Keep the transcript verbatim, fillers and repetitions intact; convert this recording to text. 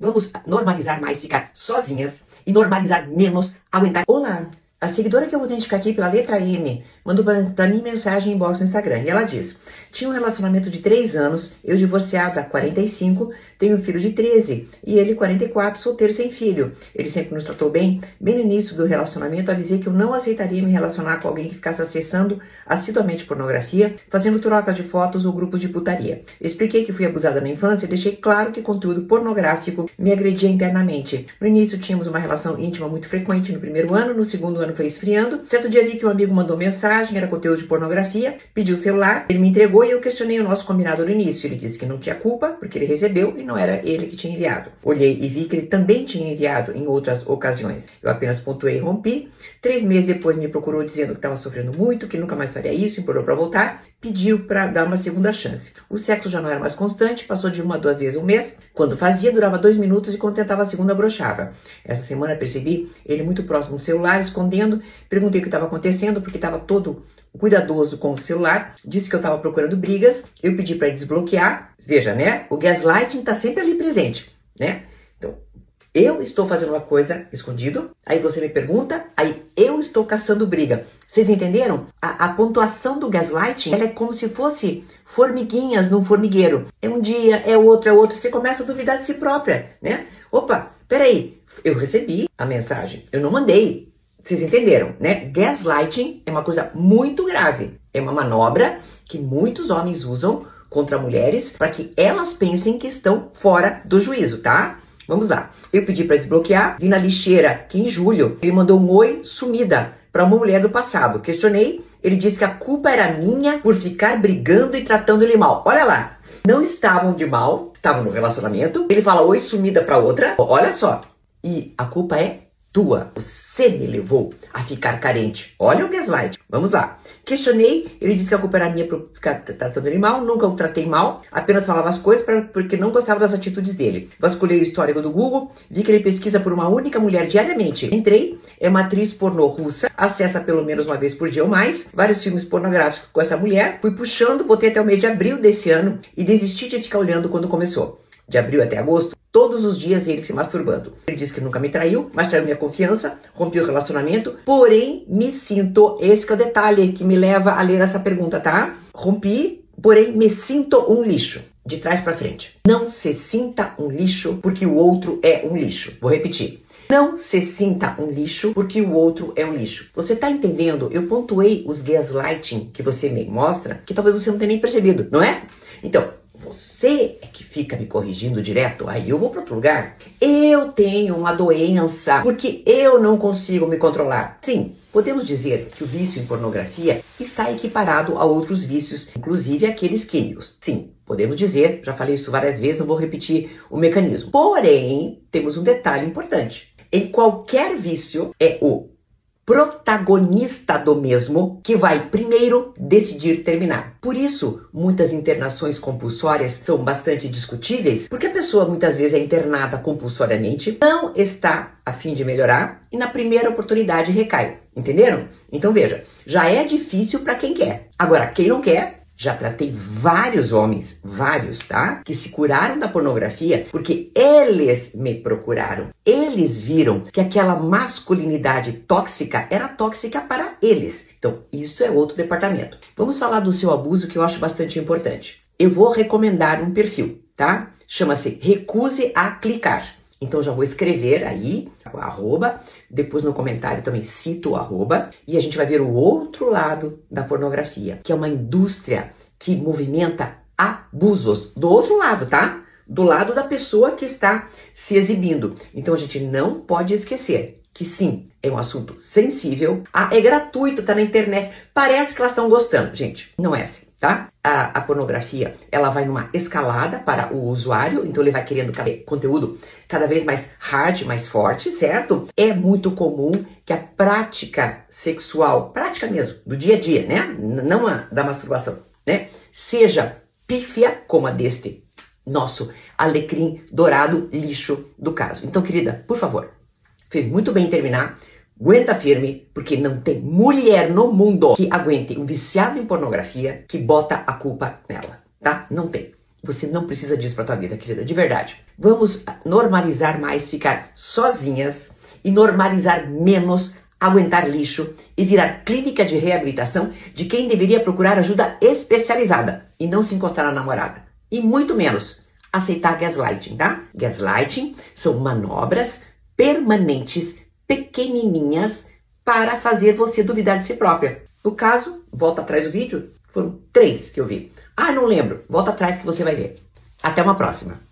Vamos normalizar mais ficar sozinhas e normalizar menos aguentar. Olá, a seguidora que eu vou identificar aqui pela letra M mandou para mim mensagem em inbox no Instagram e ela diz: tinha um relacionamento de três anos, eu divorciada há quarenta e cinco, tenho um filho de treze e ele quarenta e quatro, solteiro sem filho. Ele sempre nos tratou bem. Bem no início do relacionamento avisei que eu não aceitaria me relacionar com alguém que ficasse acessando assiduamente pornografia, fazendo troca de fotos ou grupos de putaria. Expliquei que fui abusada na infância e deixei claro que conteúdo pornográfico me agredia internamente. No início tínhamos uma relação íntima muito frequente no primeiro ano, no segundo ano foi esfriando. Certo dia vi que um amigo mandou mensagem, era conteúdo de pornografia, pediu o celular, ele me entregou e eu questionei o nosso combinado no início. Ele disse que não tinha culpa, porque ele recebeu e não era ele que tinha enviado. Olhei e vi que ele também tinha enviado em outras ocasiões. Eu apenas pontuei e rompi. Três meses depois me procurou dizendo que estava sofrendo muito, que nunca mais faria isso, implorou para voltar, pediu para dar uma segunda chance. O sexo já não era mais constante, passou de uma a duas vezes um mês. Quando fazia, durava dois minutos e quando tentava a segunda, broxava. Essa semana percebi ele muito próximo do celular, escondendo. Perguntei o que estava acontecendo, porque estava todo cuidadoso com o celular. Disse que eu estava procurando brigas. Eu pedi para desbloquear. Veja, né? O gaslighting está sempre ali presente, né? Então, eu estou fazendo uma coisa escondido, aí você me pergunta, aí eu estou caçando briga. Vocês entenderam? A, a pontuação do gaslighting, ela é como se fosse formiguinhas num formigueiro. É um dia, é outro, é outro. Você começa a duvidar de si própria, né? Opa, peraí, eu recebi a mensagem, eu não mandei. Vocês entenderam, né? Gaslighting é uma coisa muito grave. É uma manobra que muitos homens usam contra mulheres para que elas pensem que estão fora do juízo, tá? Vamos lá. Eu pedi para desbloquear, vi na lixeira que em julho ele mandou um oi sumida para uma mulher do passado. Questionei, ele disse que a culpa era minha por ficar brigando e tratando ele mal. Olha lá, não estavam de mal, estavam no relacionamento. Ele fala oi sumida para outra, olha só. E a culpa é tua. Você me levou a ficar carente. Olha o gaslight. Vamos lá. Questionei, ele disse que a culpa era minha por ficar tratando ele mal, nunca o tratei mal, apenas falava as coisas pra, porque não gostava das atitudes dele. Vasculhei o histórico do Google, vi que ele pesquisa por uma única mulher diariamente. Entrei, é uma atriz pornô russa, acessa pelo menos uma vez por dia ou mais, vários filmes pornográficos com essa mulher, fui puxando, botei até o mês de abril desse ano e desisti de ficar olhando quando começou. De abril até agosto, todos os dias ele se masturbando. Ele disse que nunca me traiu, mas traiu minha confiança, rompeu o relacionamento, porém me sinto, esse que é o detalhe que me leva a ler essa pergunta, tá? Rompi, porém me sinto um lixo. De trás pra frente. Não se sinta um lixo porque o outro é um lixo. Vou repetir. Não se sinta um lixo porque o outro é um lixo. Você tá entendendo? Eu pontuei os gaslighting que você me mostra, que talvez você não tenha nem percebido, não é? Então, você é que fica me corrigindo direto, aí eu vou para outro lugar. Eu tenho uma doença porque eu não consigo me controlar. Sim, podemos dizer que o vício em pornografia está equiparado a outros vícios, inclusive aqueles químicos. Sim, podemos dizer, já falei isso várias vezes, não vou repetir o mecanismo. Porém, temos um detalhe importante. Em qualquer vício é o protagonista do mesmo que vai primeiro decidir terminar. Por isso, muitas internações compulsórias são bastante discutíveis, porque a pessoa muitas vezes é internada compulsoriamente, não está a fim de melhorar e na primeira oportunidade recai. Entenderam? Então veja, já é difícil para quem quer. Agora, quem não quer, já tratei vários homens, vários, tá? Que se curaram da pornografia porque eles me procuraram. Eles viram que aquela masculinidade tóxica era tóxica para eles. Então, isso é outro departamento. Vamos falar do seu abuso, que eu acho bastante importante. Eu vou recomendar um perfil, tá? Chama-se Recuse a Clicar. Então, já vou escrever aí, o arroba, depois no comentário também cito o arroba, e a gente vai ver o outro lado da pornografia, que é uma indústria que movimenta abusos. Do outro lado, tá? Do lado da pessoa que está se exibindo. Então, a gente não pode esquecer que sim, é um assunto sensível. Ah, é gratuito, tá na internet. Parece que elas estão gostando. Gente, não é assim, tá? A, a pornografia, ela vai numa escalada para o usuário, então ele vai querendo conteúdo cada vez mais hard, mais forte, certo? É muito comum que a prática sexual, prática mesmo, do dia a dia, né? Não a da masturbação, né? Seja pífia, como a deste nosso alecrim dourado lixo do caso. Então, querida, por favor, fez muito bem em terminar. Aguenta firme, porque não tem mulher no mundo que aguente um viciado em pornografia que bota a culpa nela, tá? Não tem. Você não precisa disso pra tua vida, querida, de verdade. Vamos normalizar mais ficar sozinhas e normalizar menos aguentar lixo e virar clínica de reabilitação de quem deveria procurar ajuda especializada e não se encostar na namorada. E muito menos aceitar gaslighting, tá? Gaslighting são manobras permanentes, pequenininhas, para fazer você duvidar de si própria. No caso, volta atrás do vídeo, foram três que eu vi. Ah, não lembro. Volta atrás que você vai ver. Até uma próxima.